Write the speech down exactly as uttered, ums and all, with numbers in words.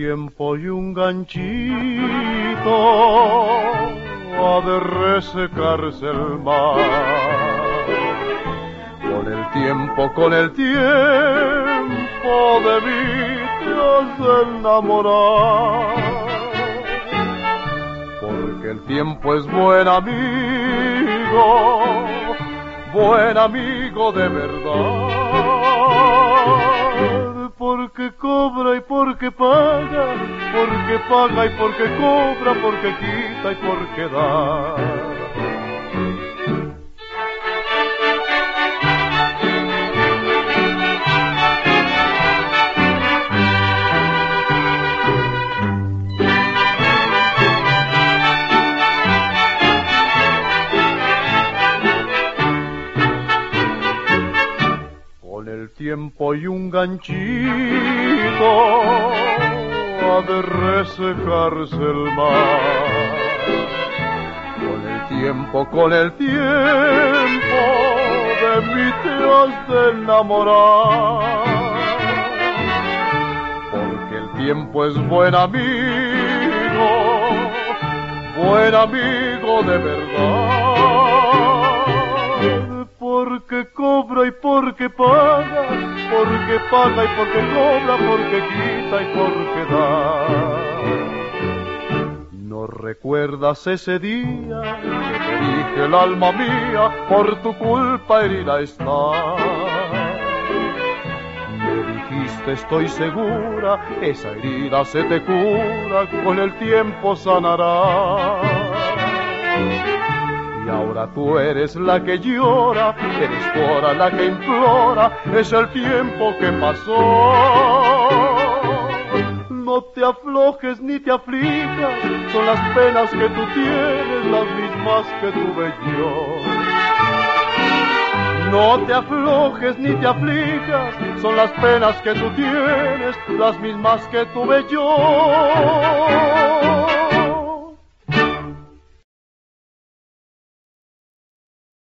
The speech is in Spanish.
tiempo y un ganchito ha de resecarse el mar. Con el tiempo, con el tiempo de mí te has de enamorar, porque el tiempo es buen amigo, buen amigo de verdad, porque cobra y porque paga, porque paga y porque cobra, porque quita y porque da. Tiempo y un ganchito ha de resecarse el mar. Con el tiempo, con el tiempo de mí te has de enamorar, porque el tiempo es buen amigo, buen amigo de verdad, porque cobra y porque paga, porque paga y porque cobra, porque quita y porque da. ¿No recuerdas ese día que te dije el alma mía, por tu culpa herida está? Me dijiste estoy segura, esa herida se te cura, con el tiempo sanará. Y ahora tú eres la que llora, eres tú ahora la que implora, es el tiempo que pasó. No te aflojes ni te aflijas, son las penas que tú tienes, las mismas que tuve yo. No te aflojes ni te aflijas, son las penas que tú tienes, las mismas que tuve yo.